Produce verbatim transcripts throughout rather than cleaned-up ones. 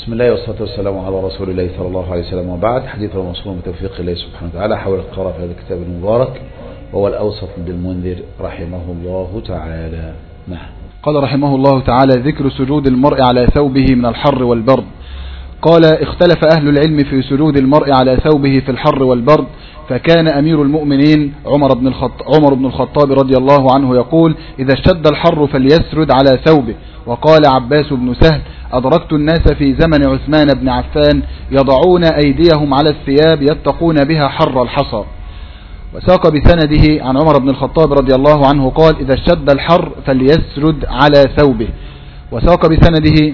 بسم الله والصلاة والسلام على رسول الله صلى الله عليه وسلم، وبعد. حديث المصنوع بتوفيق الله سبحانه وتعالى حول القراءة في هذا الكتاب المبارك، وهو الأوسط للمنذر رحمه الله تعالى. نعم. قال رحمه الله تعالى: ذكر سجود المرء على ثوبه من الحر والبرد. قال: اختلف أهل العلم في سجود المرء على ثوبه في الحر والبرد، فكان أمير المؤمنين عمر بن الخطاب, عمر بن الخطاب رضي الله عنه يقول: إذا اشتد الحر فليسرد على ثوبه. وقال عباس بن سهل: أدركت الناس في زمن عثمان بن عفان يضعون أيديهم على الثياب يتقون بها حر الحصى. وساق بسنده عن عمر بن الخطاب رضي الله عنه قال: إذا اشتد الحر فليسرد على ثوبه. وساق بسنده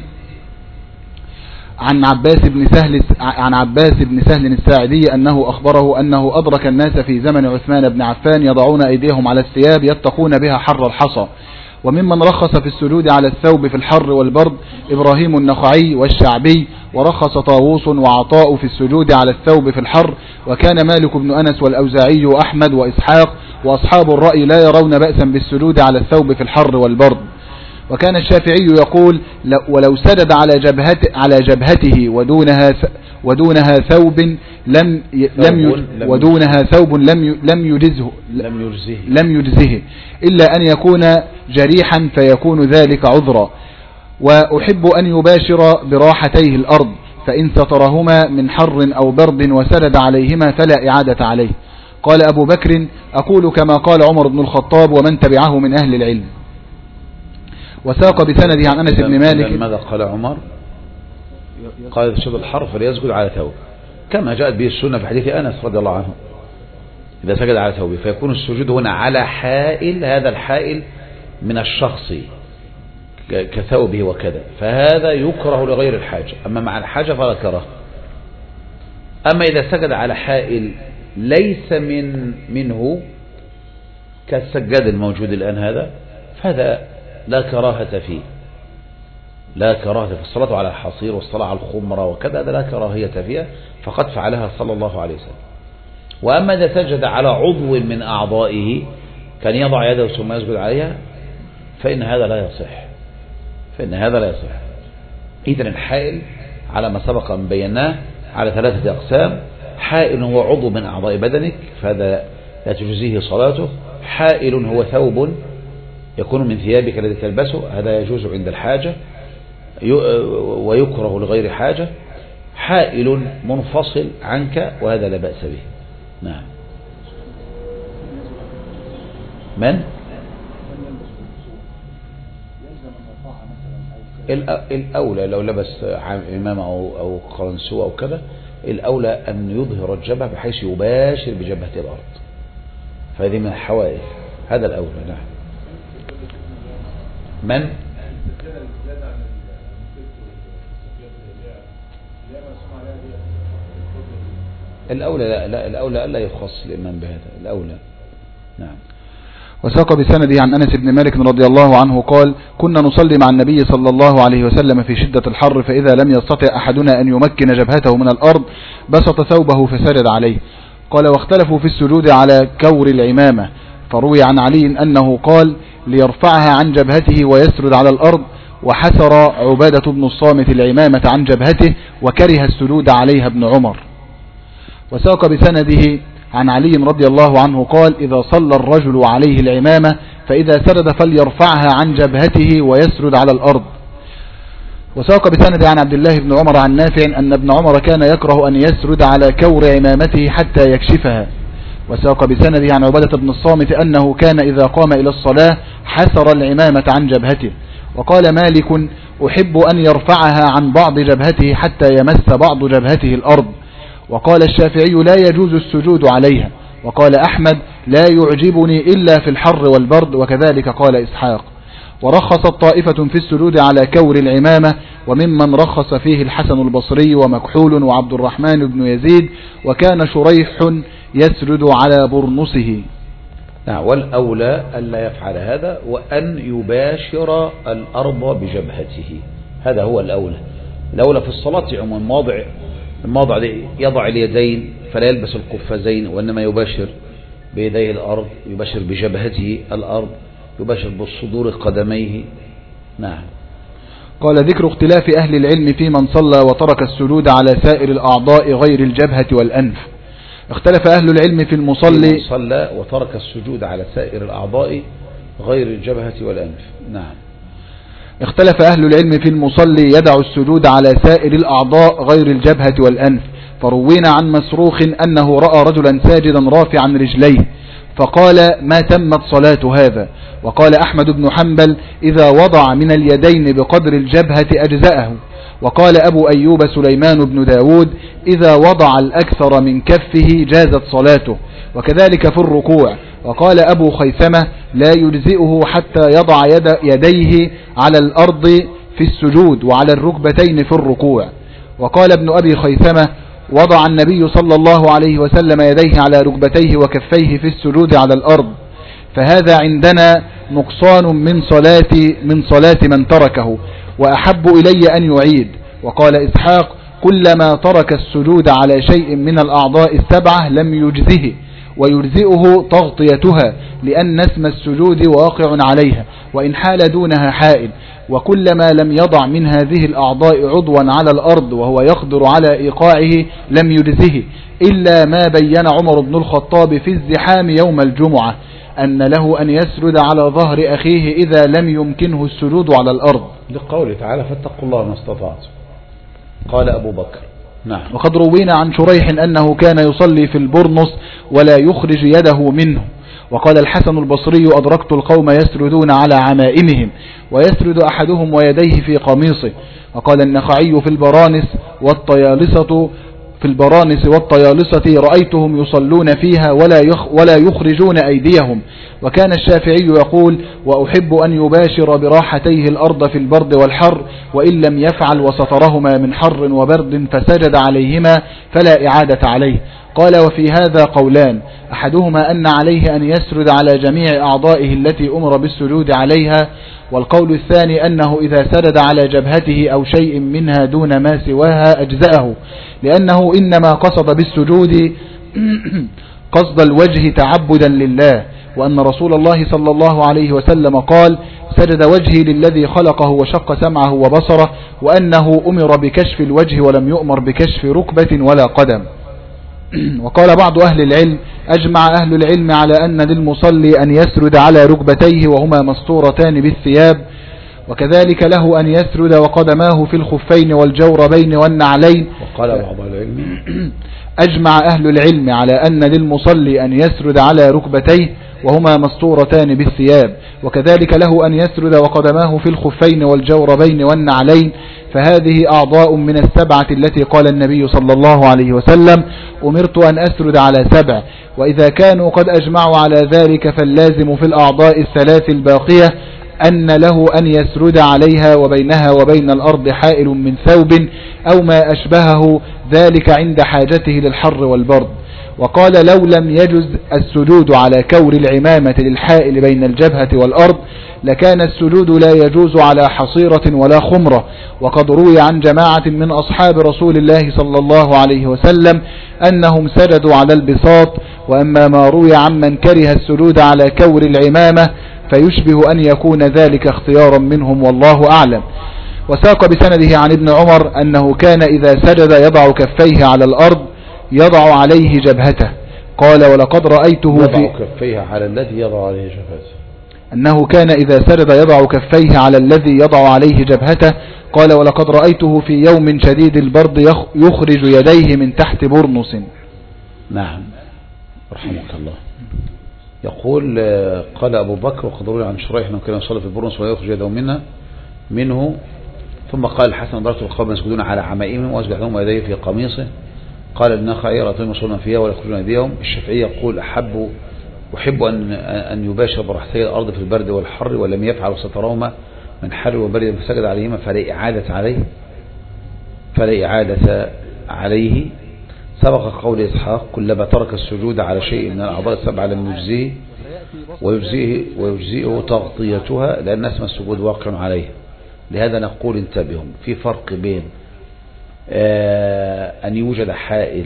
عن عباس بن سهل عن عباس بن سهل الساعدي أنه أخبره أنه أدرك الناس في زمن عثمان بن عفان يضعون أيديهم على الثياب يتقون بها حر الحصى. وممن رخص في السجود على الثوب في الحر والبرد إبراهيم النخعي والشعبي، ورخص طاووس وعطاء في السجود على الثوب في الحر. وكان مالك بن أنس والأوزاعي وأحمد وإسحاق وأصحاب الرأي لا يرون بأسا بالسجود على الثوب في الحر والبرد. وكان الشافعي يقول: ولو سجد على جبهته على جبهته ودونها ودونها ثوب لم لم ودونها ثوب لم لم يجزه لم يجزه لم يجزه إلا أن يكون جريحا فيكون ذلك عذرا. وأحب أن يباشر براحتيه الأرض، فإن سترهما من حر أو برد وسجد عليهما فلا إعادة عليه. قال أبو بكر: أقول كما قال عمر بن الخطاب ومن تبعه من أهل العلم. وساق بسنده عن أنس بن مالك: ماذا قال عمر؟ قال: إذا اشتد الحر فليسجد على ثوبه، كما جاءت به السنة في حديث أنس رضي الله عنه، إذا سجد على ثوبه. فيكون السجود هنا على حائل، هذا الحائل من الشخص كثوبه وكذا، فهذا يكره لغير الحاجة. أما مع الحاجة فلا كره. أما إذا سجد على حائل ليس من منه كالسجاد الموجود الآن هذا، فهذا لا كراهة فيه، لا كراهة في الصلاة على الحصير والصلاة على الخمرة وكذا، هذا لا كراهية فيها، فقد فعلها صلى الله عليه وسلم. وأما إذا سجد على عضو من أعضائه كان يضع يده ثم يسجد عليها، فإن هذا لا يصح فإن هذا لا يصح. إذن الحائل على ما سبق أن بيناه على ثلاثة أقسام: حائل هو عضو من أعضاء بدنك فهذا لا تجزيه صلاته، حائل هو ثوب يكون من ثيابك الذي تلبسه، هذا يجوز عند الحاجة ويكره لغير حاجة، حائل منفصل عنك وهذا لا بأس به. نعم. من؟ الأولى لو لبس عمامة أو قرنسوة أو كذا، الأولى أن يظهر الجبهة بحيث يباشر بجبهة الأرض، فهذه من الحوائل، هذا الأولى. نعم. من؟ الأولى لا, لا الأولى ألا يخص الإمام بهذا، الأولى. نعم. وساق بسنده عن أنس بن مالك رضي الله عنه قال: كنا نصلي مع النبي صلى الله عليه وسلم في شدة الحر، فإذا لم يستطع أحدنا أن يمكن جبهته من الأرض بسط ثوبه فسجد عليه. قال: واختلفوا في السجود على كور العمامة، فروي عن علي أنه قال: ليرفعها عن جبهته ويسرد على الأرض. وحسر عبادة بن الصامت العمامة عن جبهته وكره السجود عليها ابن عمر. وساق بسنده عن علي رضي الله عنه قال: إذا صلى الرجل عليه العمامة فإذا سرد فليرفعها عن جبهته ويسرد على الأرض. وساق بسنده عن عبد الله بن عمر عن نافع أن ابن عمر كان يكره أن يسرد على كور عمامته حتى يكشفها. وساق بسنده عن عبادة بن الصامت أنه كان إذا قام إلى الصلاة حسر العمامة عن جبهته. وقال مالك: أحب أن يرفعها عن بعض جبهته حتى يمس بعض جبهته الأرض. وقال الشافعي: لا يجوز السجود عليها. وقال أحمد: لا يعجبني إلا في الحر والبرد. وكذلك قال إسحاق. ورخصت طائفة في السجود على كور العمامة، وممن رخص فيه الحسن البصري ومكحول وعبد الرحمن بن يزيد، وكان شريح يسرد على برنسه. نعم. والأولى ألا يفعل هذا، وأن يباشر الأرض بجبهته، هذا هو الأولى. الأولى في الصلاة عموما موضع الموضع يضع اليدين فلا يلبس القفازين، وإنما يباشر بيديه الأرض، يباشر بجبهته الأرض، يباشر بالصدور قدميه. نعم. قال ذكر اختلاف أهل العلم في من صلى وترك السجود على سائر الأعضاء غير الجبهة والأنف. اختلف أهل العلم في المصلي من صلى وترك السجود على سائر الأعضاء غير الجبهة والأنف. نعم. اختلف أهل العلم في المصلي يدع السجود على سائر الأعضاء غير الجبهة والأنف، فروينا عن مسروخ أنه رأى رجلا ساجدا رافعا رجليه فقال ما تمت صلاة هذا. وقال أحمد بن حنبل إذا وضع من اليدين بقدر الجبهة أجزأه. وقال أبو أيوب سليمان بن داود إذا وضع الأكثر من كفه جازت صلاته، وكذلك في الركوع. وقال أبو خيثمة لا يجزئه حتى يضع يد يديه على الأرض في السجود وعلى الركبتين في الركوع. وقال ابن أبي خيثمة وضع النبي صلى الله عليه وسلم يديه على ركبتيه وكفيه في السجود على الأرض، فهذا عندنا نقصان من صلاة من صلاة من تركه، وأحب إلي أن يعيد. وقال إسحاق كلما ترك السجود على شيء من الأعضاء السبعة لم يجزه، ويجزئه تغطيتها لأن اسم السجود واقع عليها وإن حال دونها حائل. وكلما لم يضع من هذه الأعضاء عضوا على الأرض وهو يقدر على إيقاعه لم يجزه، إلا ما بين عمر بن الخطاب في الزحام يوم الجمعة أن له أن يسجد على ظهر أخيه إذا لم يمكنه السجود على الأرض، لقوله تعالى فاتقوا الله ما استطعتم. قال أبو بكر نعم. وقد روينا عن شريح أنه كان يصلي في البرنس ولا يخرج يده منه. وقال الحسن البصري أدركت القوم يسردون على عمائمهم ويسرد أحدهم ويديه في قميصه. وقال النخعي في البرانس والطيالسة في البرانس والطيالسة رأيتهم يصلون فيها ولا ولا يخرجون أيديهم. وكان الشافعي يقول وأحب أن يباشر براحتيه الأرض في البرد والحر، وإن لم يفعل وسترهما من حر وبرد فسجد عليهما فلا إعادة عليه. قال وفي هذا قولان، أحدهما أن عليه أن يسرد على جميع أعضائه التي أمر بالسجود عليها، والقول الثاني أنه إذا سرد على جبهته أو شيء منها دون ما سواها أجزأه، لأنه إنما قصد بالسجود قصد الوجه تعبدا لله، وأن رسول الله صلى الله عليه وسلم قال سجد وجهي للذي خلقه وشق سمعه وبصره، وأنه أمر بكشف الوجه ولم يؤمر بكشف ركبة ولا قدم. وقال بعض أهل العلم أجمع أهل العلم على أن للمصلي أن يسرد على ركبتيه وهما مستورتان بالثياب، وكذلك له أن يسرد وقدماه في الخفين والجوربين والنعلين. وقال بعض أهل العلم أجمع أهل العلم على أن للمصلي أن يسرد على ركبتيه وهما مستورتان بالثياب، وكذلك له أن يسرد وقدماه في الخفين والجوربين والنعلين، فهذه أعضاء من السبعة التي قال النبي صلى الله عليه وسلم أمرت أن أسرد على سبع. وإذا كانوا قد أجمعوا على ذلك فاللازم في الأعضاء الثلاث الباقية أن له أن يسرد عليها وبينها وبين الأرض حائل من ثوب أو ما أشبهه، ذلك عند حاجته للحر والبرد. وقال لو لم يجز السجود على كور العمامة للحائل بين الجبهة والأرض لكان السجود لا يجوز على حصيرة ولا خمرة. وقد روي عن جماعة من أصحاب رسول الله صلى الله عليه وسلم أنهم سجدوا على البساط. وأما ما روي عمن كره السجود على كور العمامة فيشبه أن يكون ذلك اختيارا منهم والله أعلم. وساق بسنده عن ابن عمر أنه كان إذا سجد يضع كفيه على الأرض يضع عليه جبهته. قال ولقد رأيته يضع كفيه على الذي يضع عليه جبهته، أنه كان إذا سجد يضع كفيه على الذي يضع عليه جبهته. قال ولقد رأيته في يوم شديد البرد يخرج يديه من تحت برنس. نعم رحمك الله. يقول قال أبو بكر وقد روي عن شريح أنه كان يصلي في البرنس ويخرج يده منه منه ثم قال الحسن ضربت القوم يسجدون على عمائمهم وأسبحهم يديه في قميصه. قال النخعي رأيتهم يصلون فيها ولا يخرجون أيديهم. الشافعي يقول أحب أحب أن أن يباشر برحتي الأرض في البرد والحر ولم يفعل سترهما من حر وبرد فسجد عليهما فلا إعادة عليه فلا إعادة عليه. سبق قول إسحاق كلما ترك السجود على شيء من الأعضاء السبعة لم يجزيه ويجزيه ويجزيه تغطيتها لأن اسم السجود واقع عليه. لهذا نقول انتبهوا في فرق بين أن يوجد حائل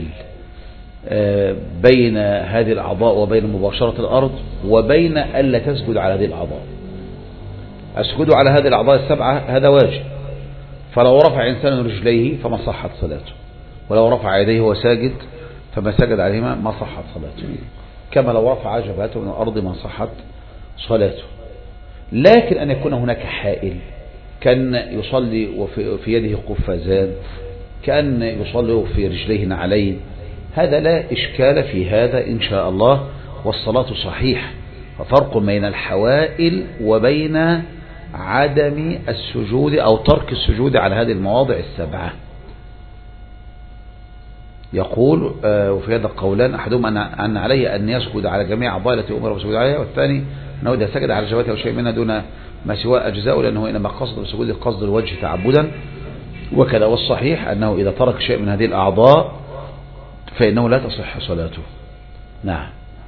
بين هذه الأعضاء وبين مباشرة الأرض وبين ألا تسجد على هذه الأعضاء. السجود على هذه الأعضاء السبعة هذا واجب فلو رفع إنسان رجليه فما صحت صلاته، ولو رفع يديه وهو ساجد فما سجد عليهما ما صحت صلاته، كما لو رفع جبهته من الأرض ما صحت صلاته. لكن أن يكون هناك حائل، كان يصلي وفي يده قفازان، كأن يصلي في رجليه نعلين، هذا لا إشكال في هذا إن شاء الله، والصلاة صحيح. ففرق بين الحوائل وبين عدم السجود أو ترك السجود على هذه المواضع السبعة. يقول وفي هذا القولان أحدهما أن عليه أن يسجد على جميع أعضاء التي أمر بالسجود عليها، والثاني أنه إذا سجد على جبهته أو شيء منها دون ما سواه أجزاء، لأنه إنما قصد بالسجود قصد الوجه تعبدا وكذا. والصحيح أنه إذا ترك شيء من هذه الأعضاء فإنه لا تصح صلاته. نعم.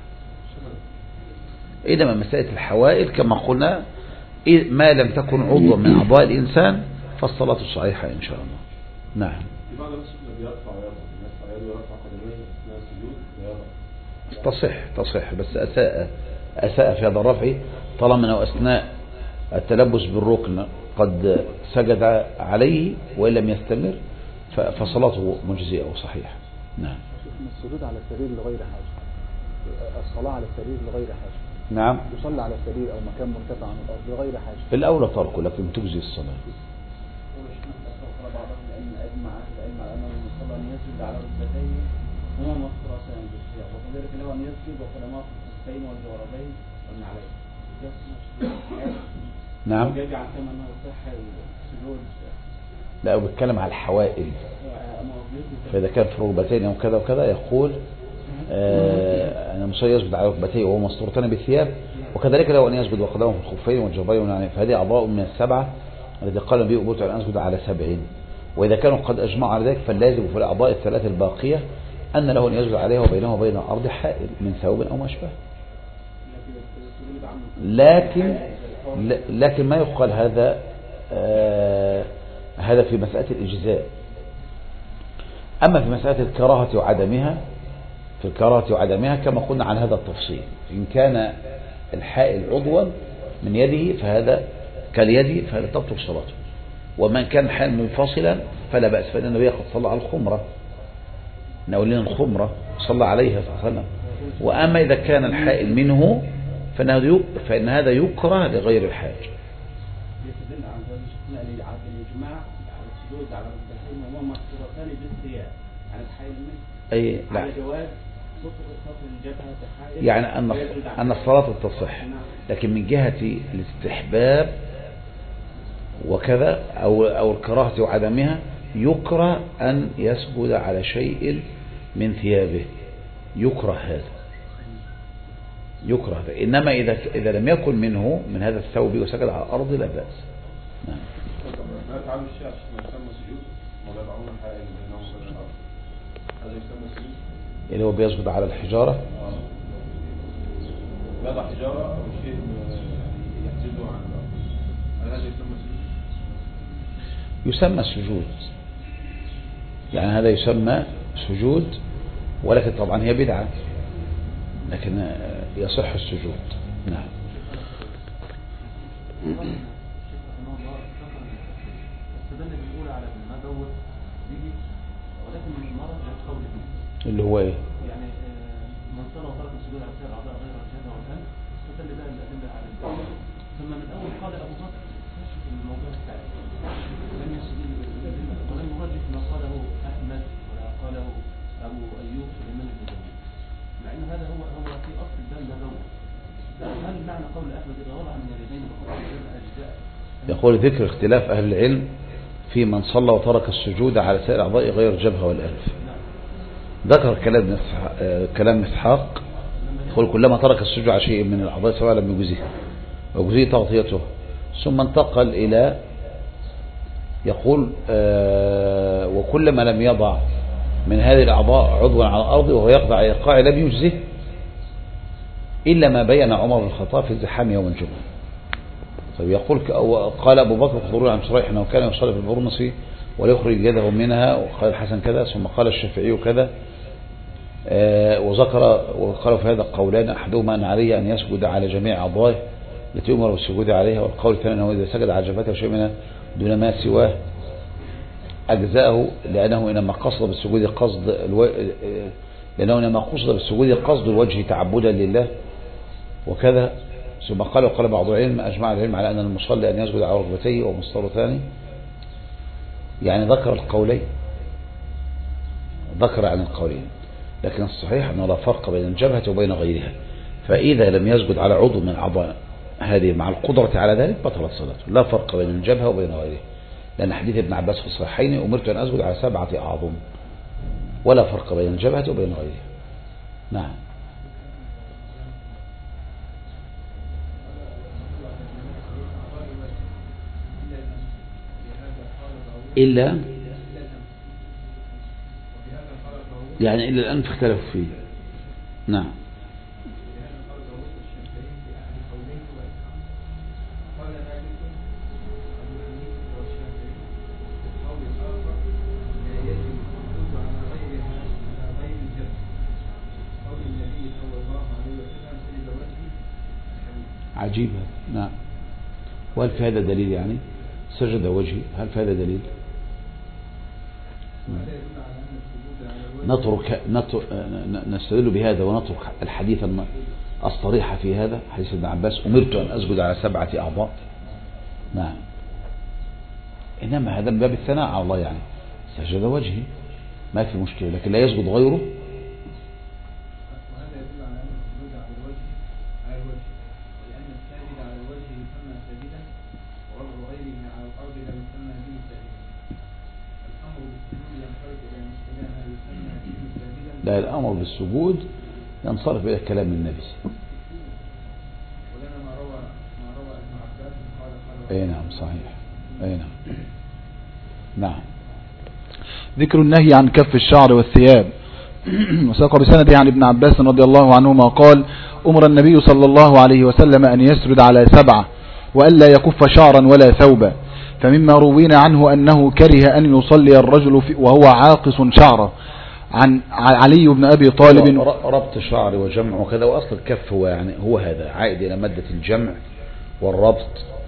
إنما مسألة الحوائل كما قلنا ما لم تكن عضوا من أعضاء الإنسان فالصلاة صحيحة إن شاء الله. نعم. تصح تصح بس أساء أساء في هذا الرفع، طالما أنه أثناء التلبس بالركن قد سجد عليه وإن لم يستمر فصلاته مجزئة وصحيحة. نعم. السجود على السرير لغير حاجة، الصلاة على السرير لغير حاجة. نعم. يصلي على السرير أو مكان مرتفع عن الأرض لغير حاجة، الأولى تركه لكن تجزي الصلاة. نعم. لا بيتكلم على الحوائل، فإذا كان في ركبتين أو كذا وكذا يقول آه أن المصلي يسجد على ركبتيه وهو مستورتان بالثياب، وكذلك لو أن يسجد وقدمه في الخفين والجربين، يعني فهذه أعضاء من السبعة التي قال به أبوت أن أسجد على سبعين. وإذا كانوا قد أجمعوا على ذلك فاللازم في الأعضاء الثلاث الباقية أن له أن يسجد عليها وبينه وبين الأرض حائل من ثوب أو ما أشبه. لكن لكن ما يقال هذا آه هذا في مسألة الإجزاء. أما في مسألة الكراهة وعدمها، في الكراهة وعدمها كما قلنا عن هذا التفصيل، إن كان الحائل عضوا من يده فهذا كاليد فهذا تبطل صلاته، ومن كان الحائل منفصلا فلا بأس، فإن النبي قد صلى على الخمرة، نقول الخمرة صلى عليها صلى الله عليه وسلم. وأما إذا كان الحائل منه فإن هذا يكره لغير الحاج. أي لا، يعني أن أن الصلاة تصح، لكن من جهة الاستحباب وكذا أو أو الكراهة وعدمها يكره أن يسجد على شيء من ثيابه، يكره هذا، يكره هذا. إنما إذا إذا لم يكن منه من هذا الثوب وسجد على الأرض لا بأس. نعم. اللي هو بيسجد على الحجارة، يضع حجارة أو شيء يحجزه عن الأرض، هذا يسمى سجود؟ يسمى سجود، يعني هذا يسمى سجود، ولكن طبعا هي بدعة، لكن يصح السجود. نعم. اللي هو ايه؟ يعني من صلى وترك السجود على سائر الاعضاء غير الجبهه والانف استدل بها الادله على الجبهه، ثم من اول قال ابو بكر في الموضوع الثالث لم يستدل بالادله ولم يرجح ما قاله احمد ولا قاله ابو ايوب سليمان البدوي، مع ان هذا هو هو في اصل الباب نبوي. هل معنى قول احمد اذا وضع من اليدين فقط اجزاء؟ يقول ذكر اختلاف اهل العلم في من صلى وترك السجود على سائر اعضاء غير الجبهه والانف. ذكر كلام كلام إسحاق يقول كلما ترك السجود على شيء من الأعضاء سواء لم يجزيه وجزيه تغطيته، ثم انتقل إلى يقول آه وكلما لم يضع من هذه الأعضاء عضوا على الأرض وهو يقضع على الإيقاع لم يجزيه إلا ما بين عمر بن الخطاب في الزحام يوم الجمعة. طيب يقول قال أبو بكر خضرون عن شريح أنه كان يصلي في البرمصي وليخرج يده منها، وقال الحسن كذا، ثم قال الشافعي كذا، آه وذكر وقال في هذا القولان أحدهما أن عليه أن يسجد على جميع أعضائه التي يؤمر بالسجود عليها، والقول الثاني أنه إذا سجد على جبهته شيء منها دون ما سواه أجزاءه لأنه إنما قصد بالسجود قصد الو... لأنه إنما قصد بالسجود قصد الوجه تعبدا لله وكذا. ثم قال وقال بعض العلم أجمع العلم على أن المصلي أن يسجد على ركبتيه ومسطره ثاني، يعني ذكر القولين، ذكر عن القولين، لكن الصحيح أنه لا فرق بين الجبهة وبين غيرها. فإذا لم يسجد على عضو من أعضاء هذه مع القدرة على ذلك بطلت صلاته، لا فرق بين الجبهة وبين غيرها، لأن حديث ابن عباس في الصحيحين أمرت أن أسجد على سبعة أعظم، ولا فرق بين الجبهة وبين غيرها. نعم. إلا يعني إلا الآن اختلفوا فيه. نعم. عجيبة. نعم. وهل في هذا دليل؟ يعني سجد وجهي، هل في هذا دليل؟ نترك نستدل بهذا ونترك الحديث الصريح في هذا، حديث ابن عباس أمرت أن أسجد على سبعة أعضاء. نعم. إنما هذا من باب الثناء على الله، يعني سجد وجهي ما في مشكلة، لكن لا يسجد غيره. لا، الأمر بالسجود ينصرف إلى كلام النبي. أي نعم صحيح. أي نعم. نعم. ذكر النهي عن كف الشعر والثياب. وساق بسنده عن ابن عباس رضي الله عنهما قال أمر النبي صلى الله عليه وسلم أن يسرد على سبعة وألا يكف شعرا ولا ثوبا. فمما روينا عنه أنه كره أن يصلي الرجل وهو عاقص شعره. عن علي بن أبي طالب ربط شعر وجمع وكذا، وأصل الكف هو يعني هو هذا عائد إلى مادة الجمع والربط،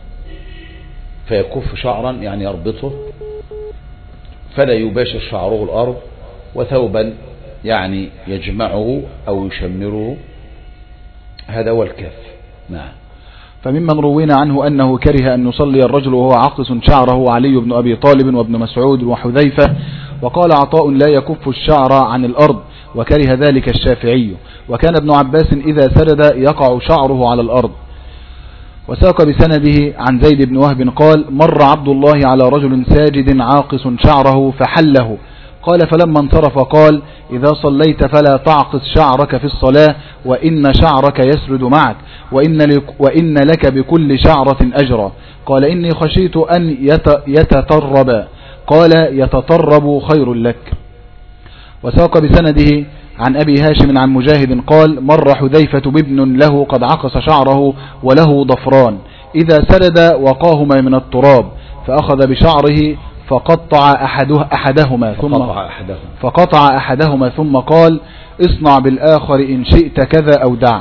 فيكف شعرا يعني يربطه فلا يباشر شعره الأرض، وثوبا يعني يجمعه أو يشمره، هذا هو الكف. نعم. فممن روينا عنه أنه كره أن يصلي الرجل وهو عاقص شعره علي بن أبي طالب وابن مسعود وحذيفة. وقال عطاء لا يكف الشعر عن الأرض، وكره ذلك الشافعي. وكان ابن عباس إذا سرد يقع شعره على الأرض. وساق بسنده عن زيد بن وهب قال مر عبد الله على رجل ساجد عاقص شعره فحله، قال فلما انصرف قال إذا صليت فلا تعقص شعرك في الصلاة، وإن شعرك يسرد معك، وإن لك, وإن لك بكل شعرة أجرا. قال إني خشيت أن يتطرب، قال يتطرب خير لك. وساق بسنده عن أبي هاشم عن مجاهد قال مر حذيفة بابن له قد عقص شعره وله ضفران، إذا سرد وقاهما من التراب فأخذ بشعره فقطع أحده أحدهما ثم فقطع أحدهما. فقطع أحدهما ثم قال اصنع بالآخر إن شئت كذا أو دع.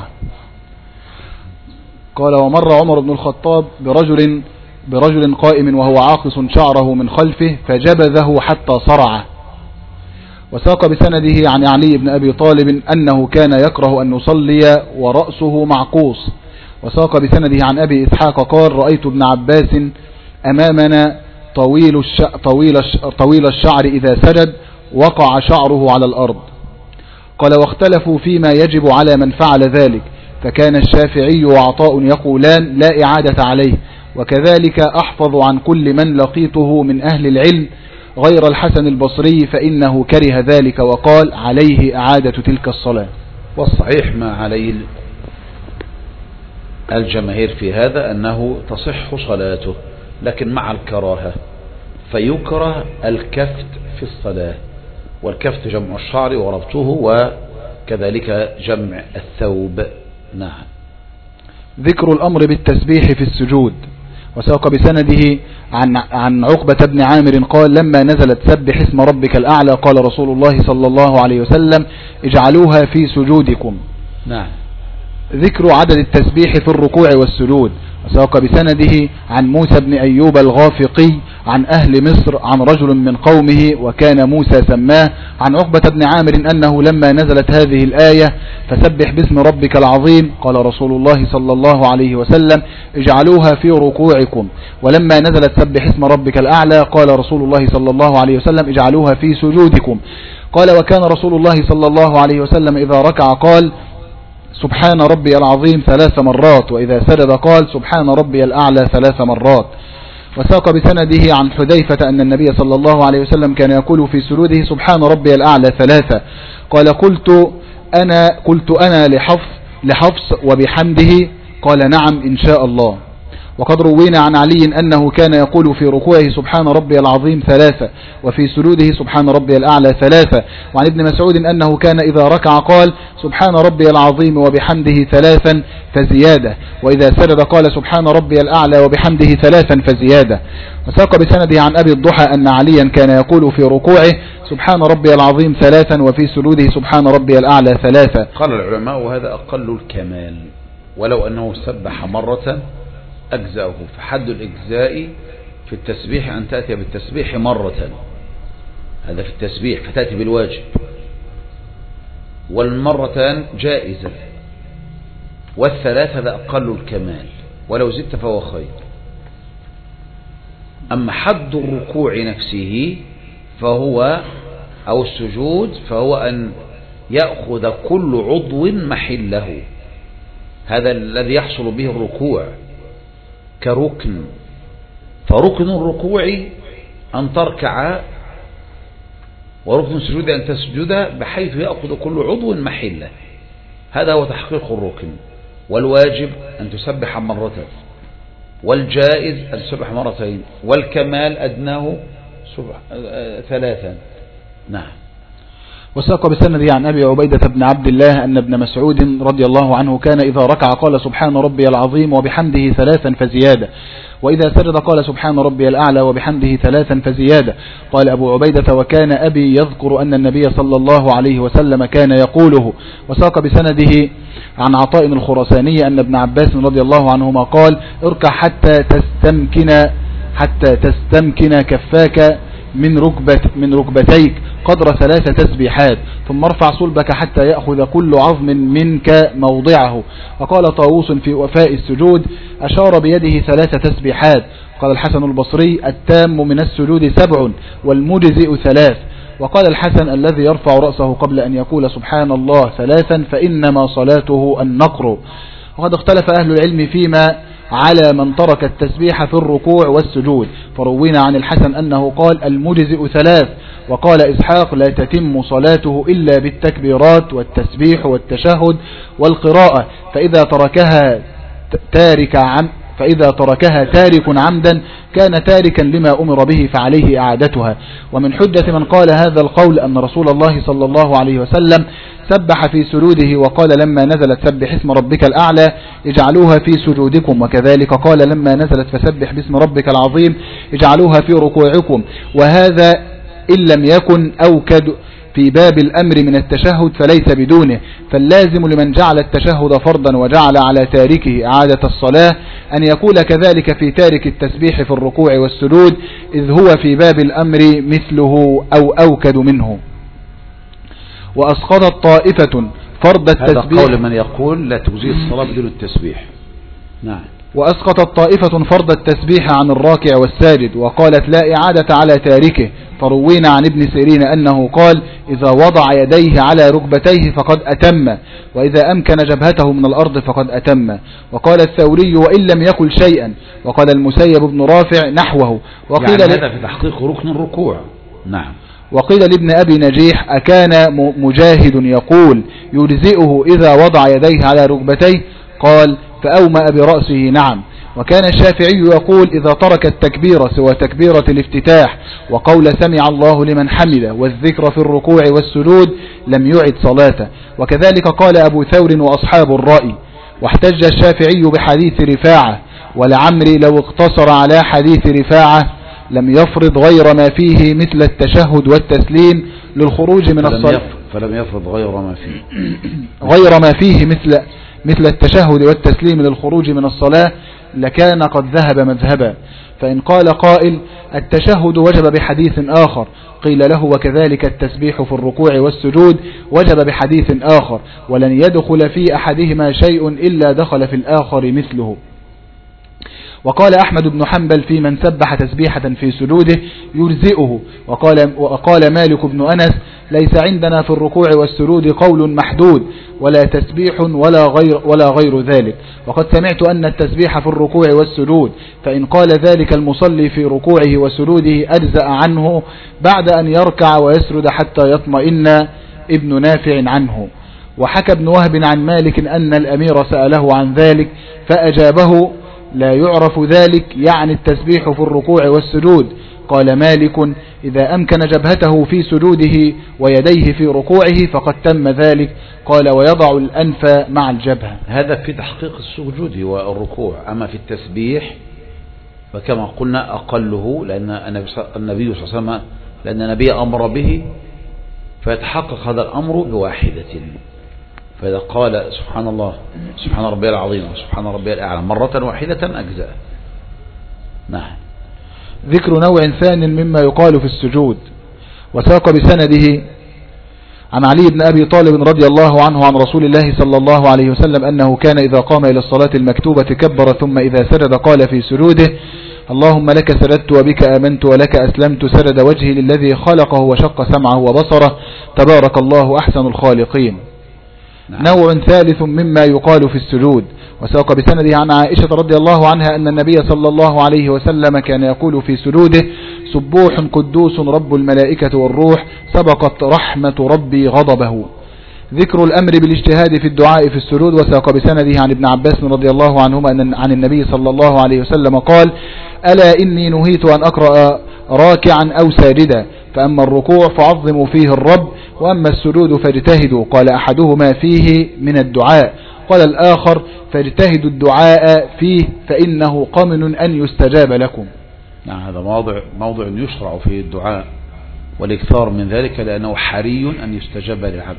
قال ومر عمر بن الخطاب برجل برجل قائم وهو عاقص شعره من خلفه فجبذه حتى صرعه. وساق بسنده عن علي بن أبي طالب أنه كان يكره أن يصلي ورأسه معقوص. وساق بسنده عن أبي إسحاق قال رأيت ابن عباس أمامنا طويل, الش... طويل, الش... طويل الشعر إذا سجد وقع شعره على الأرض. قال واختلفوا فيما يجب على من فعل ذلك، فكان الشافعي وعطاء يقولان لا إعادة عليه، وكذلك أحفظ عن كل من لقيته من أهل العلم غير الحسن البصري فإنه كره ذلك وقال عليه إعادة تلك الصلاة. والصحيح ما عليه الجماهير في هذا أنه تصح صلاته، لكن مع الكراهة، فيكره الكفت في الصلاة، والكفت جمع الشعر وربطه وكذلك جمع الثوب. نعم. ذكر الأمر بالتسبيح في السجود. وساق بسنده عن عن عقبة بن عامر قال لما نزلت سبح اسم ربك الأعلى قال رسول الله صلى الله عليه وسلم اجعلوها في سجودكم. نعم. ذكر عدد التسبيح في الركوع والسجود. وساق بسنده عن موسى بن أيوب الغافقي عن أهل مصر عن رجل من قومه وكان موسى سماه عن عقبة بن عامر أنه لما نزلت هذه الآية فسبح باسم ربك العظيم قال رسول الله صلى الله عليه وسلم اجعلوها في ركوعكم، ولما نزلت سبح اسم ربك الأعلى قال رسول الله صلى الله عليه وسلم اجعلوها في سجودكم. قال وكان رسول الله صلى الله عليه وسلم إذا ركع قال سبحان ربي العظيم ثلاث مرات، وإذا سجد قال سبحان ربي الأعلى ثلاث مرات. وساق بسنده عن حذيفة أن النبي صلى الله عليه وسلم كان يقول في سجوده سبحان ربي الأعلى ثلاثة. قال قلت أنا قلت أنا لحفص لحفص وبحمده قال نعم إن شاء الله. وقد روينا عن علي أنه كان يقول في ركوعه سبحان ربي العظيم ثلاثة وفي سجوده سبحان ربي الأعلى ثلاثة. وعن ابن مسعود أنه كان إذا ركع قال سبحان ربي العظيم وبحمده ثلاثا فزيادة، وإذا سجد قال سبحان ربي الأعلى وبحمده ثلاثا فزيادة. وساق بسنده عن أبي الضحى أن عليا كان يقول في ركوعه سبحان ربي العظيم ثلاثا وفي سجوده سبحان ربي الأعلى ثلاثة. قال العلماء وهذا أقل الكمال، ولو أنه سبح مرة أجزاؤه، فحد الإجزاء في التسبيح أن تأتي بالتسبيح مرة، هذا في التسبيح فتأتي بالواجب، والمرتان جائزة، والثلاث هذا أقل الكمال، ولو زدت فهو خير. أما حد الركوع نفسه فهو أو السجود فهو أن يأخذ كل عضو محله، هذا الذي يحصل به الركوع كركن. فركن الركوع أن تركع، وركن السجود أن تسجد بحيث يأخذ كل عضو محله، هذا هو تحقيق الركن. والواجب أن تسبح مرة، والجائز أن تسبح مرتين، والكمال أدناه ثلاثا. نعم. وساق بسنده عن أبي عبيدة بن عبد الله أن ابن مسعود رضي الله عنه كان إذا ركع قال سبحان ربي العظيم وبحمده ثلاثا فزيادة، وإذا سجد قال سبحان ربي الأعلى وبحمده ثلاثا فزيادة. قال أبو عبيدة وكان أبي يذكر أن النبي صلى الله عليه وسلم كان يقوله. وساق بسنده عن عطاء الخرساني أن ابن عباس رضي الله عنهما قال اركع حتى تستمكن حتى تستمكن كفاك من ركبت من ركبتيك قدر ثلاث تسبيحات، ثم ارفع صلبك حتى يأخذ كل عظم منك موضعه. وقال طاووس في وفاء السجود أشار بيده ثلاث تسبيحات. قال الحسن البصري التام من السجود سبع والمجزئ ثلاث. وقال الحسن الذي يرفع رأسه قبل أن يقول سبحان الله ثلاثا فإنما صلاته النقر. وقد اختلف أهل العلم فيما على من ترك التسبيح في الركوع والسجود، فروينا عن الحسن أنه قال المجزئ ثلاث. وقال إسحاق لا تتم صلاته إلا بالتكبيرات والتسبيح والتشهد والقراءة، فإذا تركها تارك عم فإذا تركها تارك عمدا كان تاركا لما أمر به فعليه إعادتها. ومن حجة من قال هذا القول أن رسول الله صلى الله عليه وسلم سبح في سجوده وقال لما نزلت سبح اسم ربك الأعلى اجعلوها في سجودكم، وكذلك قال لما نزلت فسبح باسم ربك العظيم اجعلوها في ركوعكم. وهذا إن لم يكن أوكد في باب الأمر من التشهد فليس بدونه، فاللازم لمن جعل التشهد فرضا وجعل على تاركه إعادة الصلاة أن يقول كذلك في تارك التسبيح في الركوع والسجود، إذ هو في باب الأمر مثله أو أوكد منه. وأسقطت طائفة فرض التسبيح، هذا قول من يقول لا تجزي الصلاة بدون التسبيح. نعم. وأسقطت طائفة فرض التسبيح عن الراكع والساجد وقالت لا إعادة على تاركه، فروينا عن ابن سيرين أنه قال إذا وضع يديه على ركبتيه فقد أتم، وإذا أمكن جبهته من الأرض فقد أتم. وقال الثوري وإن لم يقل شيئا. وقال المسيب بن رافع نحوه. وقيل يعني هذا في تحقيق ركن الركوع. نعم. وقيل لابن أبي نجيح أكان مجاهد يقول يجزئه إذا وضع يديه على ركبتيه؟ قال فأومأ برأسه نعم. وكان الشافعي يقول إذا ترك التكبير سوى تكبيرة الافتتاح وقول سمع الله لمن حمده والذكر في الركوع والسجود لم يعد صلاته. وكذلك قال أبو ثور وأصحاب الرأي. واحتج الشافعي بحديث رفاعة، ولعمري لو اقتصر على حديث رفاعة لم يفرض غير ما فيه مثل التشهد والتسليم للخروج من الصلاة، فلم يفرض غير ما فيه غير ما فيه مثل مثل التشهد والتسليم للخروج من الصلاة لكان قد ذهب مذهبا. فإن قال قائل التشهد وجب بحديث آخر، قيل له وكذلك التسبيح في الركوع والسجود وجب بحديث آخر، ولن يدخل في أحدهما شيء إلا دخل في الآخر مثله. وقال أحمد بن حنبل في من سبح تسبيحة في سجوده يجزئه. وقال, وقال مالك بن أنس ليس عندنا في الركوع والسجود قول محدود ولا تسبيح ولا غير, ولا غير ذلك. وقد سمعت أن التسبيح في الركوع والسجود فإن قال ذلك المصلي في ركوعه وسجوده أجزأ عنه بعد أن يركع ويسرد حتى يطمئن ابن نافع عنه. وحكى ابن وهب عن مالك أن الأمير سأله عن ذلك فأجابه لا يعرف ذلك يعني التسبيح في الركوع والسجود. قال مالك إذا أمكن جبهته في سجوده ويديه في ركوعه فقد تم ذلك. قال ويضع الأنف مع الجبهة. هذا في تحقيق السجود والركوع. أما في التسبيح فكما قلنا أقله لأن النبي صلى الله عليه وسلم لأن النبي أمر به فيتحقق هذا الأمر بواحدة. فإذا قال سبحان الله سبحان ربي العظيم وسبحان ربي الأعلى مرة واحدة أجزاء. نعم. ذكر نوع ثاني مما يقال في السجود. وساق بسنده عن علي بن أبي طالب رضي الله عنه عن رسول الله صلى الله عليه وسلم أنه كان إذا قام إلى الصلاة المكتوبة كبر ثم إذا سجد قال في سجوده اللهم لك سجدت وبك آمنت ولك أسلمت سجد وجهي للذي خلقه وشق سمعه وبصره تبارك الله أحسن الخالقين. نعم. نوع ثالث مما يقال في السجود. وساق بسنده عن عائشة رضي الله عنها أن النبي صلى الله عليه وسلم كان يقول في سجوده سبوح قدوس رب الملائكة والروح سبقت رحمة ربي غضبه. ذكر الأمر بالاجتهاد في الدعاء في السجود. وساق بسنده عن ابن عباس رضي الله عنهما أن عن النبي صلى الله عليه وسلم قال ألا إني نهيت أن أقرأ راكعا أو ساجدا فأما الركوع فعظموا فيه الرب وأما السجود فاجتهدوا. قال أحدهما فيه من الدعاء قال الآخر فاجتهدوا الدعاء فيه فإنه قمن أن يستجاب لكم. نعم. هذا موضع موضع يشرع فيه الدعاء والاكثار من ذلك لأنه حري أن يستجاب للعبد.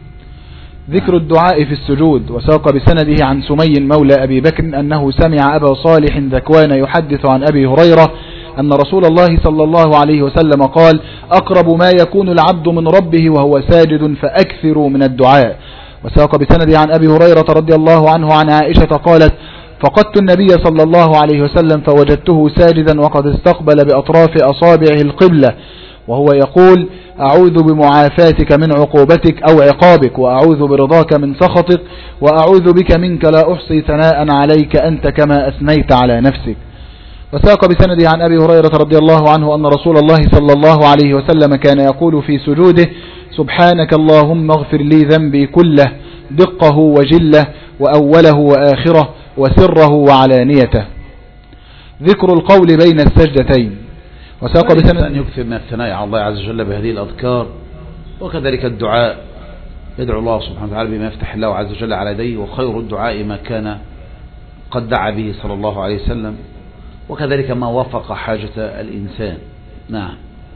ذكر الدعاء في السجود. وساق بسنده عن سمي مولى أبي بكر أنه سمع أبا صالح ذكوان يحدث عن أبي هريرة أن رسول الله صلى الله عليه وسلم قال أقرب ما يكون العبد من ربه وهو ساجد فأكثروا من الدعاء. وساق بسنده عن أبي هريرة رضي الله عنه عن عائشة قالت فقدت النبي صلى الله عليه وسلم فوجدته ساجدا وقد استقبل بأطراف أصابعه القبلة وهو يقول أعوذ بمعافاتك من عقوبتك أو عقابك وأعوذ برضاك من سخطك وأعوذ بك منك لا أحصي ثناء عليك أنت كما أثنيت على نفسك. وساق بسنده عن أبي هريرة رضي الله عنه أن رسول الله صلى الله عليه وسلم كان يقول في سجوده سبحانك اللهم اغفر لي ذنبي كله دقه وجله وأوله وآخره وسره وعلانيته. ذكر القول بين السجدتين. وساق بسنده أن يكثر من الثناء على الله عز وجل بهذه الأذكار وكذلك الدعاء يدعو الله سبحانه وتعالى بما يفتح الله عز وجل على يديه وخير الدعاء ما كان قد دعا به صلى الله عليه وسلم وكذلك ما وافق حاجة الإنسان. نعم.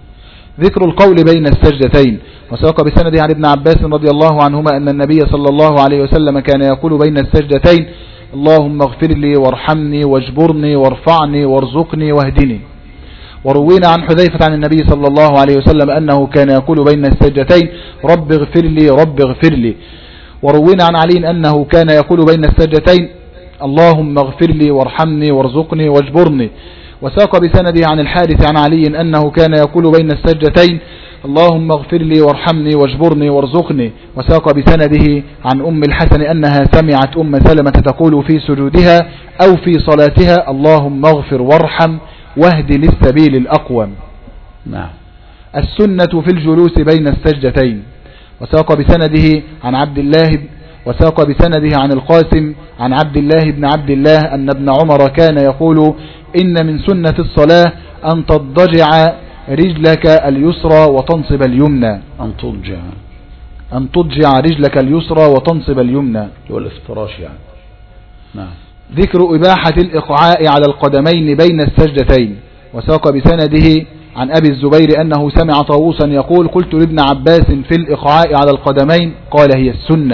ذكر القول بين السجدتين. وساق بسنده عن ابن عباس رضي الله عنهما أن النبي صلى الله عليه وسلم كان يقول بين السجدتين اللهم اغفر لي وارحمني واجبرني وارفعني وارزقني واهدني. وروينا عن حذيفة عن النبي صلى الله عليه وسلم أنه كان يقول بين السجدتين رب اغفر لي رب اغفر لي. وروينا عن علي أنه كان يقول بين السجدتين اللهم اغفر لي وارحمني وارزقني واجبرني. وساق بسنده عن الحارث عن علي أنه كان يقول بين السجدتين اللهم اغفر لي وارحمني واجبرني وارزقني. وساق بسنده عن أم الحسن أنها سمعت أم سلمة تقول في سجودها أو في صلاتها اللهم اغفر وارحم واهد للسبيل الأقوم. نعم. السنة في الجلوس بين السجدتين. وساق بسنده عن عبد الله وساق بسنده عن القاسم عن عبد الله بن عبد الله أن ابن عمر كان يقول إن من سنة الصلاة أن تضجع رجلك اليسرى وتنصب اليمنى. أن تضجع أن تضجع رجلك اليسرى وتنصب اليمنى والافتراش يعني. نعم. ذكر إباحة الإقعاء على القدمين بين السجدتين. وساق بسنده عن أبي الزبير أنه سمع طاووسا يقول قلت لابن عباس في الإقعاء على القدمين قال هي السنة.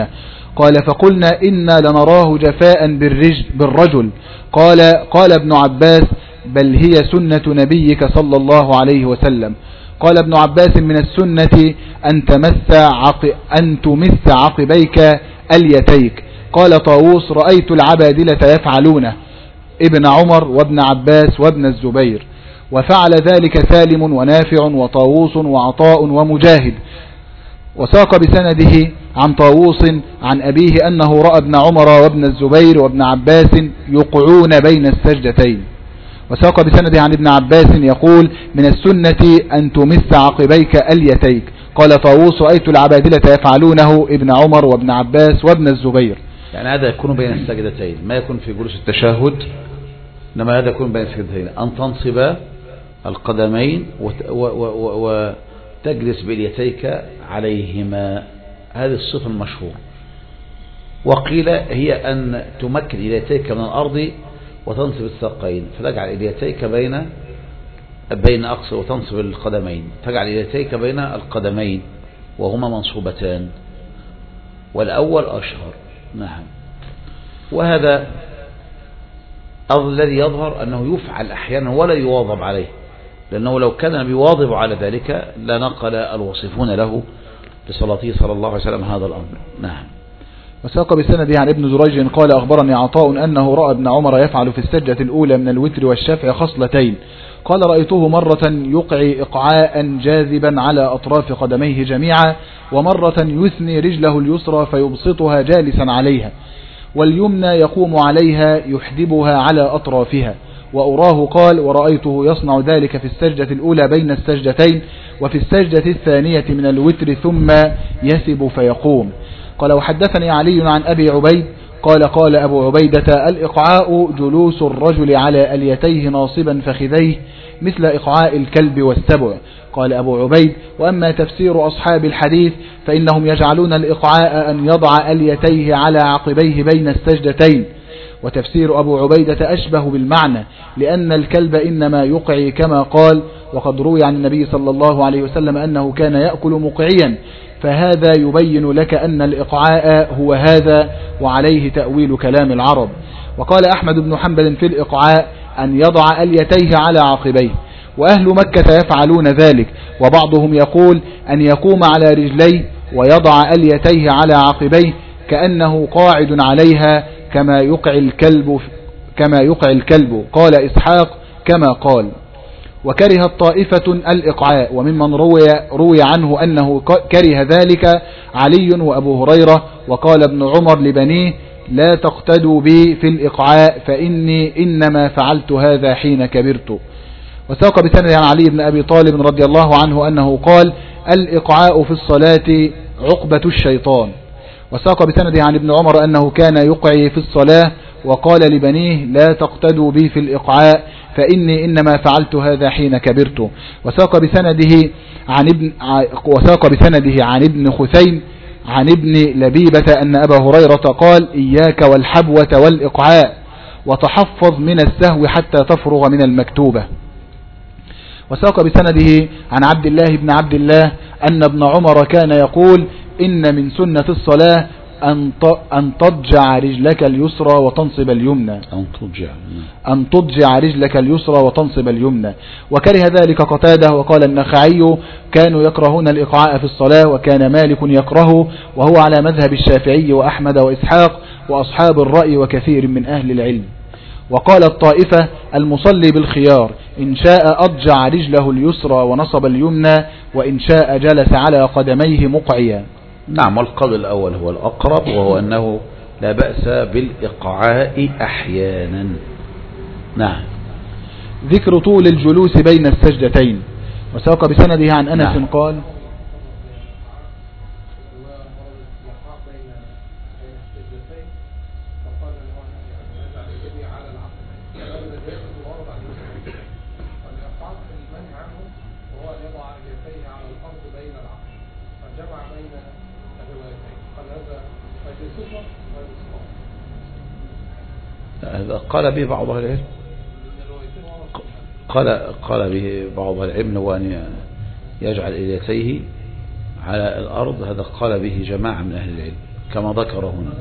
قال فقلنا إنا لنراه جفاء بالرجل, بالرجل قال قال ابن عباس بل هي سنة نبيك صلى الله عليه وسلم. قال ابن عباس من السنة أن تمس, عق أن تمس عقبيك أليتيك. قال طاووس رأيت العبادلة يفعلونه ابن عمر وابن عباس وابن الزبير، وفعل ذلك سالم ونافع وطاووس وعطاء ومجاهد. وساق بسنده عن طاووس عن أبيه أنه رأى ابن عمر وابن الزبير وابن عباس يقعون بين السجدتين. وساق بسنده عن ابن عباس يقول من السنة أن تمس عقبيك أليتيك. قال طاووس رأيت العبادلة يفعلونه ابن عمر وابن عباس وابن الزبير. يعني هذا يكون بين السجدتين، ما يكون في جلوس التشهد، إنما هذا يكون بين السجدتين، أن تنصب القدمين وتجلس بإليتيك عليهما، هذه الصفة المشهورة. وقيل هي أن تمكن إليتيك من الأرض وتنصب الساقين، فتجعل إليتيك بين بين أقصى وتنصب القدمين، تجعل إليتيك بين القدمين وهما منصوبتان، والأول أشهر. نعم. وهذا الذي يظهر أنه يفعل أحيانا ولا يواظب عليه، لأنه لو كان بيواظب على ذلك لنقل الوصفون له لصلاته صلى الله عليه وسلم هذا الأمر. نعم. وساق بسنده عن ابن جريج قال أخبرني عطاء أنه رأى ابن عمر يفعل في السجدة الأولى من الوتر والشفع خصلتين. قال رأيته مرة يقعي إقعاء جاذبا على أطراف قدميه جميعا، ومرة يثني رجله اليسرى فيبسطها جالسا عليها، واليمنى يقوم عليها يحدبها على أطرافها. وأراه قال ورأيته يصنع ذلك في السجدة الأولى بين السجدتين، وفي السجدة الثانية من الوتر ثم يسب فيقوم. قال وحدثني علي عن أبي عبيد قال قال أبو عبيدة الإقعاء جلوس الرجل على أليتيه ناصبا فخذيه مثل إقعاء الكلب والسبع. قال أبو عبيد وأما تفسير أصحاب الحديث فإنهم يجعلون الإقعاء أن يضع أليتيه على عقبيه بين السجدتين، وتفسير أبو عبيدة أشبه بالمعنى، لأن الكلب إنما يقعي كما قال، وقد روي عن النبي صلى الله عليه وسلم أنه كان يأكل مقعيا، فهذا يبين لك أن الإقعاء هو هذا، وعليه تأويل كلام العرب. وقال أحمد بن حنبل في الإقعاء أن يضع أليتيه على عقبيه، وأهل مكة يفعلون ذلك، وبعضهم يقول أن يقوم على رجليه ويضع أليتيه على عقبيه كأنه قاعد عليها كما يقع الكلب كما يقع الكلب. قال إسحاق كما قال. وكره الطائفة الإقعاء، وممن روي, روي عنه أنه كره ذلك علي وأبو هريرة. وقال ابن عمر لبنيه لا تقتدوا بي في الإقعاء فإني إنما فعلت هذا حين كبرت. وساق بسند عن علي بن أبي طالب رضي الله عنه أنه قال الإقعاء في الصلاة عقبة الشيطان. وساق بسنده عن ابن عمر أنه كان يقعي في الصلاة وقال لبنيه لا تقتدوا بي في الإقعاء فإني إنما فعلت هذا حين كبرت. وساق بسنده عن ابن وساق بسنده عن ابن خثيم عن ابن لبيبة أن أبا هريرة قال إياك والحبوة والإقعاء وتحفظ من السهو حتى تفرغ من المكتوبة. وساق بسنده عن عبد الله بن عبد الله أن ابن عمر كان يقول إن من سنة الصلاة أن تضجع رجلك اليسرى وتنصب اليمنى أن تضجع أن تضجع رجلك اليسرى وتنصب اليمنى. وكره ذلك قتادة. وقال النخعي كانوا يكرهون الإقعاء في الصلاة، وكان مالك يكرهه، وهو على مذهب الشافعي وأحمد وإسحاق وأصحاب الرأي وكثير من أهل العلم. وقال الطائفة المصلي بالخيار إن شاء أضجع رجله اليسرى ونصب اليمنى، وإن شاء جلس على قدميه مقعيا. نعم. والقول الأول هو الأقرب، وهو أنه لا بأس بالإقعاء أحيانا. نعم. ذكر طول الجلوس بين السجدتين. وساق بسنده عن أنس نعم. قال قال به بعض أهل العلم قال قال به بعض أهل العلم هو أن يجعل إليتيه على الأرض، هذا قال به جماعة من أهل العلم كما ذكر هنا.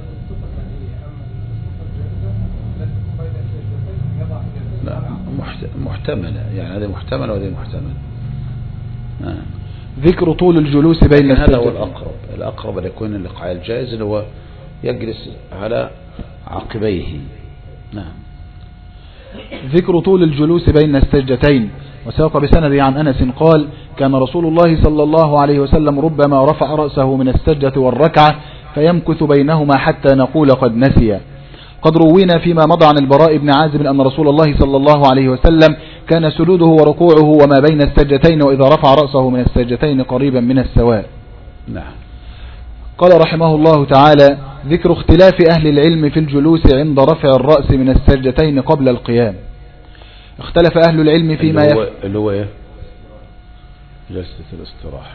لا محتملة، يعني هذه محتملة وهذه محتملة. نعم. ذكر طول الجلوس بين هذا هو الأقرب، الأقرب أن يكون الإقعاء الجائز اللي هو يجلس على عقبيه. نعم. ذكر طول الجلوس بين السجدتين. وساق بسند عن أنس قال كان رسول الله صلى الله عليه وسلم ربما رفع رأسه من السجدة والركعة فيمكث بينهما حتى نقول قد نسي. قد روينا فيما مضى عن البراء بن عازب أن رسول الله صلى الله عليه وسلم كان سجوده وركوعه وما بين السجدتين وإذا رفع رأسه من السجدتين قريبا من السواء. نعم. قال رحمه الله تعالى ذكر اختلاف أهل العلم في الجلوس عند رفع الرأس من السجدتين قبل القيام. اختلف أهل العلم فيما اللي هو, اللي هو ايه؟ جلسة الاستراحة.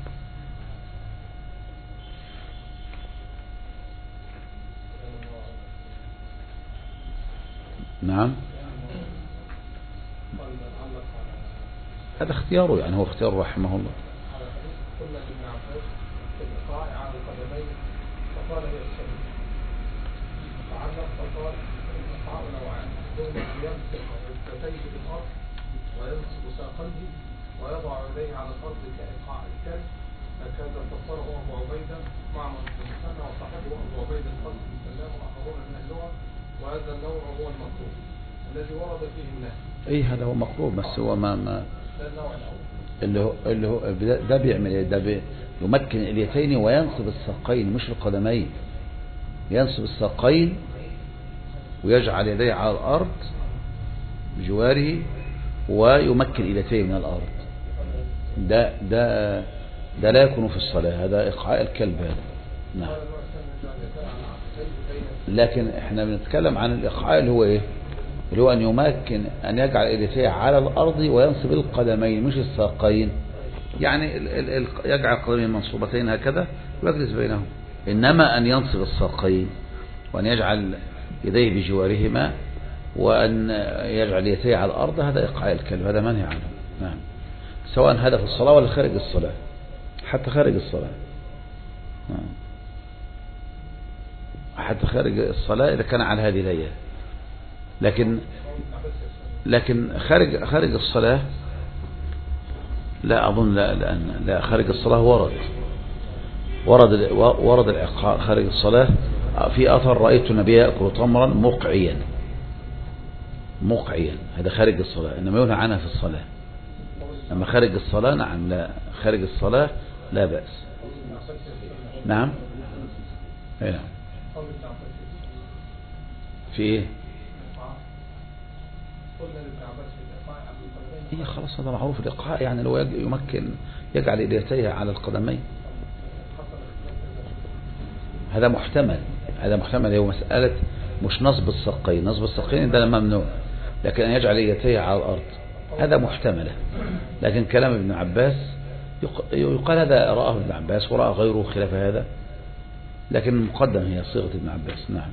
نعم. هذا اختياره، يعني هو اختيار رحمه الله. وينصب ساقيه ويضع يديه على الارض كايقاع الكلب، هكذا فسره ابو عبيده مع من سنه وصاحبه ابو عبيده القاسم بن سلام واخرون من اللغه، وهذا النوع هو المكروه الذي ورد فيه النهي. اي هذا هو مكروه، بس هو ما ما ده النوع الاول اللي هو اللي هو ده بيعمل ايه؟ ده بي يمكن اليتين وينصب الساقين مش القدمين. ينصب الساقين ويجعل يديه على الارض بجواره ويمكن اليتيه من الارض. ده ده ده لا يكون في الصلاة، هذا إقعاء الكلب هذا. نعم. لكن احنا بنتكلم عن الإقعاء اللي هو ايه؟ اللي هو ان يمكن ان يجعل اليتيه على الارض وينصب القدمين مش الساقين، يعني ال ال ال يجعل القدمين منصوبتين هكذا ويجلس بينهم. انما ان ينصب الساقين وان يجعل يديه بجوارهما وأن يجعل يديه على الأرض هذا إقعاء الكلب، هذا منهي عنه. نعم. سواء هذا في الصلاة ولا خارج الصلاة، حتى خارج الصلاة. نعم. حتى خارج الصلاة إذا كان على هذه الهيئة. لكن لكن خارج خارج الصلاة لا أظن، لا لأن لا خارج الصلاة ورد ورد ورد الإقعاء خارج الصلاة. في أثر رأيت النبي يأكل تمرا مقعيا مقعيا، هذا خارج الصلاة، إنما ينهى عنها في الصلاة. أما خارج الصلاة نعم، لا خارج الصلاة لا بأس. نعم. أي نعم. في إيه؟ هي خلاص هذا معروف الإقعاء، يعني لو يمكن يجعل يديه على القدمين هذا محتمل، هذا محتمل. هو مسألة مش نصب الساقين، نصب الساقين ده ممنوع، لكن أن يجعل يديه على الأرض هذا محتمل. لكن كلام ابن عباس يقال هذا رآه ابن عباس ورأى غيره خلاف هذا، لكن مقدم هي صيغة ابن عباس. نعم.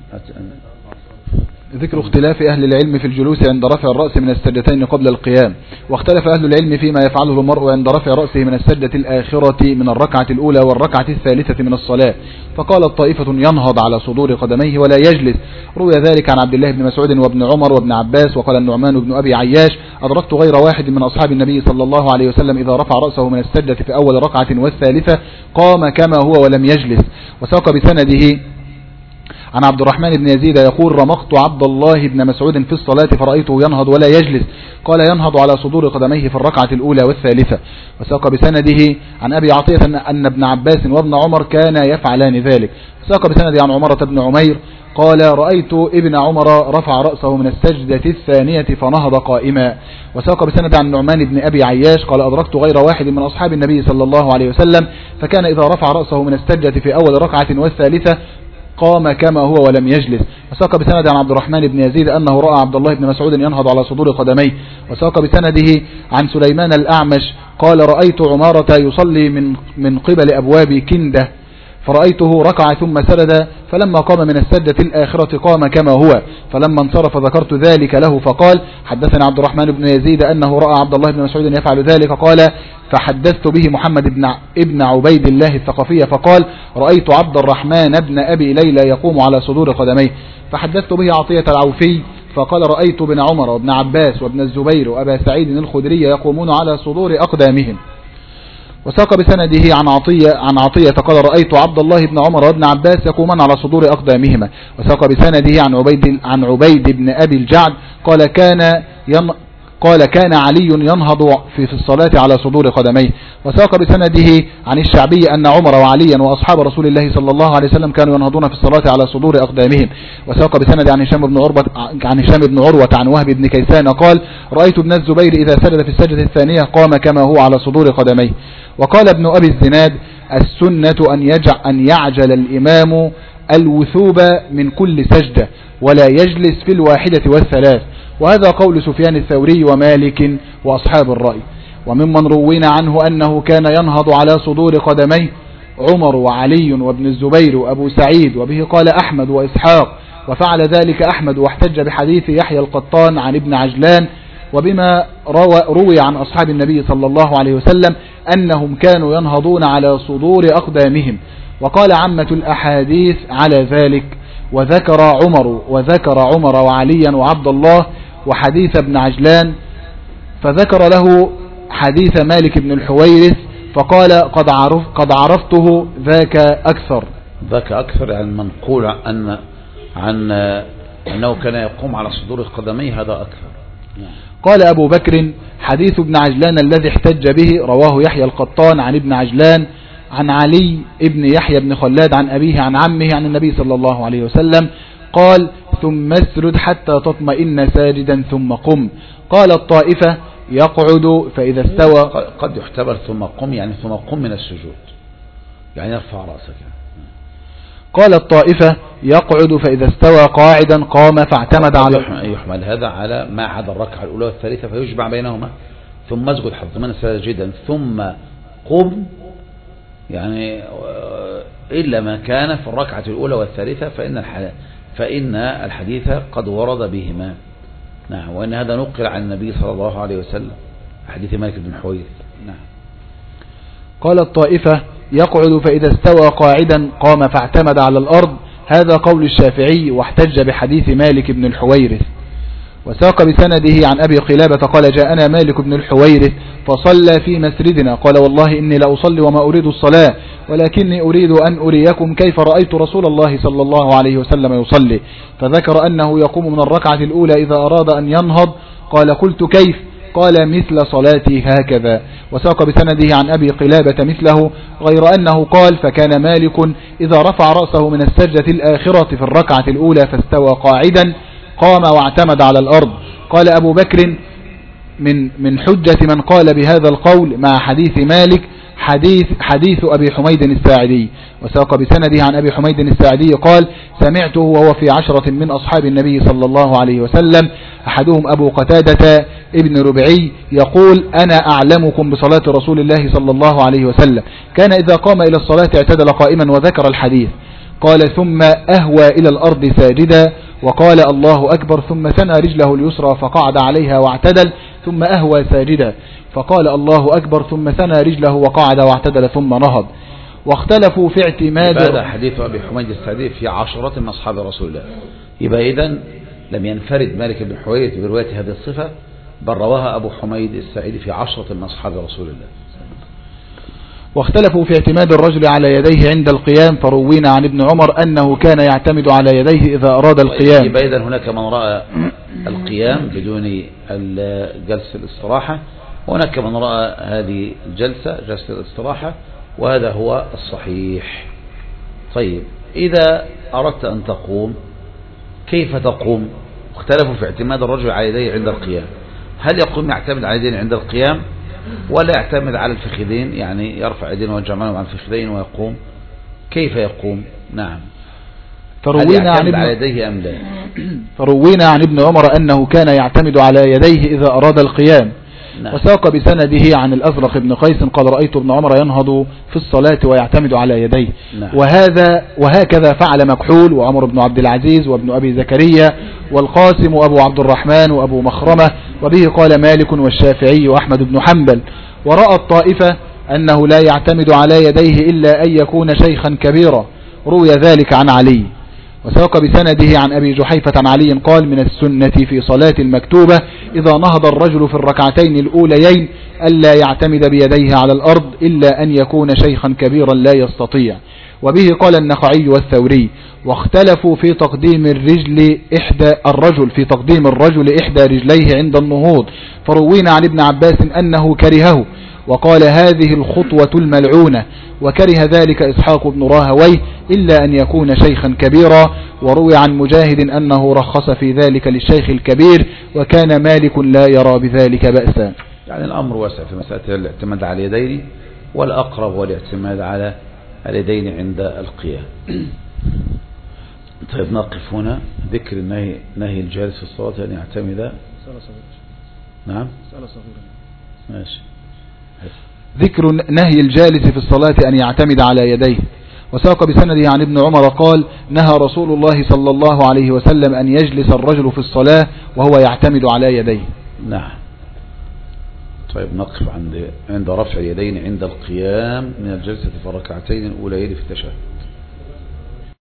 ذكر اختلاف أهل العلم في الجلوس عند رفع الرأس من السجدتين قبل القيام. واختلف أهل العلم فيما يفعله المرء عند رفع رأسه من السجدة الآخرة من الركعة الأولى والركعة الثالثة من الصلاة. فقالت طائفة ينهض على صدور قدميه ولا يجلس. روي ذلك عن عبد الله بن مسعود وابن عمر وابن عباس. وقال النعمان بن أبي عياش أدركت غير واحد من أصحاب النبي صلى الله عليه وسلم إذا رفع رأسه من السجدة في أول ركعة والثالثة قام كما هو ولم يجلس. وساق بسنده عن عبد الرحمن بن يزيد يقول رمقت عبد الله بن مسعود في الصلاة فرأيته ينهض ولا يجلس. قال ينهض على صدور قدميه في الركعة الأولى والثالثة. وساق بسنده عن أبي عطية أن ابن عباس وابن عمر كانا يفعلان ذلك. ساق بسنده عن عمرة بن عمير قال رأيت ابن عمر رفع رأسه من السجدة الثانية فنهض قائما. وساق بسند عن نعمان بن أبي عياش قال أدركت غير واحد من أصحاب النبي صلى الله عليه وسلم فكان إذا رفع رأسه من السجدة في أول ركعة والثالثة قام كما هو ولم يجلس. وساق بسند عن عبد الرحمن بن يزيد أنه رأى عبد الله بن مسعود ينهض على صدور قدميه. وساق بسنده عن سليمان الأعمش قال رأيت عمارة يصلي من من قبل أبواب كندة فرأيته ركع ثم سجد، فلما قام من السجدة الآخرة قام كما هو، فلما انصرف ذكرت ذلك له فقال حدثنا عبد الرحمن بن يزيد أنه رأى عبد الله بن مسعود يفعل ذلك، قال فحدثت به محمد بن ابن عبيد الله الثقفي فقال رأيت عبد الرحمن بن أبي ليلى يقوم على صدور قدميه، فحدثت به عطية العوفي فقال رأيت ابن عمر وابن عباس وابن الزبير وأبا سعيد الخدري يقومون على صدور أقدامهم. وساق بسنده عن عطية عن عطية قال رأيت عبد الله بن عمر وابن عباس يقومان على صدور أقدامهما. وساق بسنده عن عبيد عن عبيد بن أبي الجعد قال كان ين قال كان علي ينهض في في الصلاة على صدور قدميه. وساق بسنده عن الشعبي أن عمر وعليا وأصحاب رسول الله صلى الله عليه وسلم كانوا ينهضون في الصلاة على صدور أقدامهم. وساق بسنده عن هشام بن عروة عن هشام بن عروة عن وهب بن كيسان قال رأيت ابن الزبير إذا سجد في السجدة الثانية قام كما هو على صدور قدميه. وقال ابن أبي الزناد السنة أن يجع أن يعجل الإمام الوثوب من كل سجدة ولا يجلس في الواحدة والثلاث، وهذا قول سفيان الثوري ومالك وأصحاب الرأي. وممن روينا عنه أنه كان ينهض على صدور قدميه عمر وعلي وابن الزبير وأبو سعيد، وبه قال أحمد وإسحاق، وفعل ذلك أحمد واحتج بحديث يحيى القطان عن ابن عجلان، وبما روى, روي عن أصحاب النبي صلى الله عليه وسلم أنهم كانوا ينهضون على صدور أقدامهم. وقال عامة الأحاديث على ذلك، وذكر عمر وذكر عمر وعليا وعبد الله وحديث ابن عجلان، فذكر له حديث مالك بن الحويرث فقال قد عرف قد عرفته ذاك أكثر. ذاك أكثر يعني منقول أن عن أنه كان يقوم على صدور قدميه، هذا أكثر. قال أبو بكر حديث ابن عجلان الذي احتج به رواه يحيى القطان عن ابن عجلان عن علي ابن يحيى بن خلاد عن أبيه عن عمه عن النبي صلى الله عليه وسلم قال ثم اسرد حتى تطمئن ساجدا ثم قم. قال الطائفة يقعد فإذا استوى، قد يحتمل ثم قم يعني ثم قم من السجود يعني يرفع رأسك. قال الطائفة يقعد فإذا استوى قاعدا قام فاعتمد على، يحمل هذا على ما عدا الركعة الأولى والثالثة فيجمع بينهما، ثم اسجد حتى من ساجدا ثم قم يعني إلا ما كان في الركعة الأولى والثالثة فإن فإن الحديث قد ورد بهما. نعم، وأن هذا نقل عن النبي صلى الله عليه وسلم حديث مالك بن حويرث. نعم. قال الطائفة يقعد فإذا استوى قاعدا قام فاعتمد على الأرض، هذا قول الشافعي واحتج بحديث مالك بن الحويرث. وساق بسنده عن أبي قلابة قال جاءنا مالك بن الحويرث فصلى في مسجدنا قال والله إني لأصلي وما أريد الصلاة ولكني أريد أن أريكم كيف رأيت رسول الله صلى الله عليه وسلم يصلي، فذكر أنه يقوم من الركعة الأولى إذا أراد أن ينهض، قال قلت كيف؟ قال مثل صلاتي هكذا. وساق بسنده عن أبي قلابة مثله غير أنه قال فكان مالك إذا رفع رأسه من السجدة الآخرة في الركعة الأولى فاستوى قاعدا قام واعتمد على الأرض. قال أبو بكر من من حجة من قال بهذا القول مع حديث مالك حديث حديث أبي حميد الساعدي. وساق بسنده عن أبي حميد الساعدي قال سمعته وهو في عشرة من أصحاب النبي صلى الله عليه وسلم أحدهم أبو قتادة ابن ربعي يقول أنا أعلمكم بصلاة رسول الله صلى الله عليه وسلم كان إذا قام إلى الصلاة اعتدل قائما، وذكر الحديث. قال ثم أهوى إلى الأرض ساجدا وقال الله أكبر ثم ثنى رجله اليسرى فقعد عليها واعتدل ثم أهوى ساجدا فقال الله أكبر ثم ثنى رجله وقعد واعتدل ثم نهض. واختلفوا في اعتماد هذا حديث أبي حميد الساعدي في عشرة من أصحاب رسول الله، يبقى إذن لم ينفرد مالك بن حويرث برواية هذه الصفة بل رواها أبو حميد الساعدي في عشرة من أصحاب رسول الله. واختلفوا في اعتماد الرجل على يديه عند القيام، فروينا عن ابن عمر أنه كان يعتمد على يديه إذا أراد القيام. يبقى إذن هناك من رأى القيام بدون جلسة الاستراحة، وهناك من رأى هذه الجلسة جلسة الاستراحة، وهذا هو الصحيح. طيب إذا أردت أن تقوم كيف تقوم؟ اختلفوا في اعتماد الرجل على يديه عند القيام، هل يقوم يعتمد على يديه عند القيام ولا يعتمد على الفخذين، يعني يرفع يديه ويجمعهم على الفخذين ويقوم؟ كيف يقوم؟ نعم. فروينا عن ابن على يديه أم لا؟ فروينا عن ابن عمر أنه كان يعتمد على يديه إذا أراد القيام، نعم. وساق بسنده عن الأزرق بن قيس قال رأيت ابن عمر ينهض في الصلاة ويعتمد على يديه. نعم. وهذا وهكذا فعل مكحول وعمر بن عبد العزيز وابن أبي زكريا والقاسم وأبو عبد الرحمن وأبو مخرمة، وبه قال مالك والشافعي وأحمد بن حنبل. ورأى الطائفة أنه لا يعتمد على يديه إلا أن يكون شيخا كبيرا، روي ذلك عن علي. وساق بسنده عن أبي جحيفة عن علي قال من السنة في صلاة المكتوبة إذا نهض الرجل في الركعتين الأوليين ألا يعتمد بيديه على الأرض إلا أن يكون شيخا كبيرا لا يستطيع. وبه قال النخعي والثوري. واختلفوا في تقديم الرجل إحدى الرجل في تقديم الرجل إحدى رجليه عند النهوض، فروينا عن ابن عباس أنه كرهه وقال هذه الخطوة الملعونة، وكره ذلك إسحاق بن راهويه إلا أن يكون شيخا كبيرا. وروي عن مجاهد أنه رخص في ذلك للشيخ الكبير، وكان مالك لا يرى بذلك بأسا. يعني الأمر واسع في مسألة الاعتماد على اليدين، والأقرب هو الاعتماد على اليدين عند القيام. طيب نقف هنا. ذكر النهي نهي الجالس في الصلاة أن يعتمد. نعم ماشي. ذكر نهي الجالس في الصلاة أن يعتمد على يديه. وساق بسنده عن ابن عمر قال نهى رسول الله صلى الله عليه وسلم أن يجلس الرجل في الصلاة وهو يعتمد على يديه. نعم. طيب نقف عند عند رفع اليدين عند القيام من الجلسة في الركعتين الأوليين في التشهد.